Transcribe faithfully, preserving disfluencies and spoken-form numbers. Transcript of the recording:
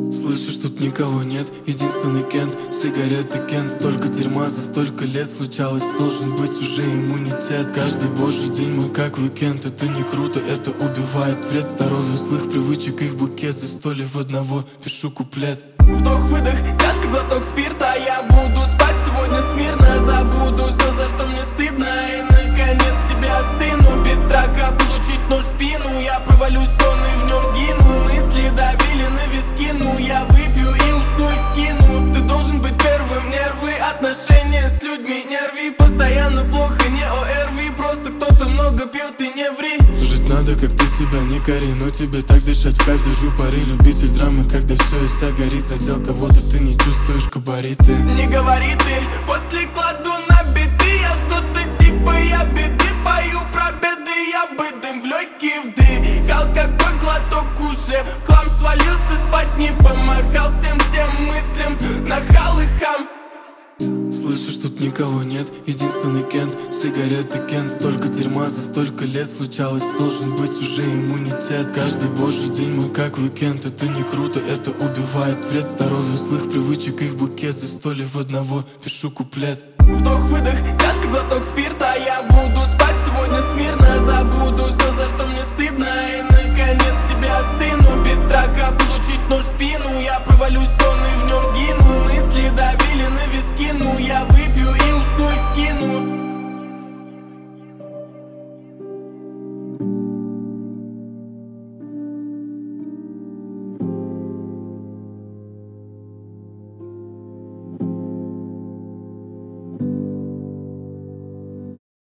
Слышишь, тут никого нет, единственный Кент, сигареты Кент. Столько дерьма за столько лет случалось, должен быть уже иммунитет. Каждый божий день мой как уикенд, это не круто, это убивает. Вред здоровью, злых привычек, их букет. За сто лет в одного пишу куплет. Вдох-выдох, тяжко глоток спирта. Я буду спать сегодня смирно, забуду все, за что мне стыдно. И наконец тебя остыну, без страха получить нож в спину. Я провалюсь в сон и в нем сгину, мысли давили на виски. Ну я выпью и усну и скину. Ты должен быть первым, нервы, отношения с людьми не рви. Постоянно плохо, не ОРВИ, просто кто-то много пьет и не ври. Жить надо, как ты себя не кори, но тебе так дышать в кайф. Держу пары, любитель драмы, когда все и вся горит. Задел кого-то, ты не чувствуешь габариты. Не говори ты, после кладу на биты. Я что-то типа я беды, пою про беды. Я бы дым в легкие вдых, алкоголь глоток уже в хлам свалился, спать не помахал всем тем мыслям, нахал и хам. Слышишь, тут никого нет, единственный Кент, сигареты Кент. Столько дерьма за столько лет случалось, должен быть уже иммунитет. Каждый божий день мой как уикенд, это не круто, это убивает. Вред здоровью, злых привычек, их букет. За сто лет в одного пишу куплет. Вдох-выдох, тяжко глоток спирта. Я буду спать сегодня смирно, забуду все, за что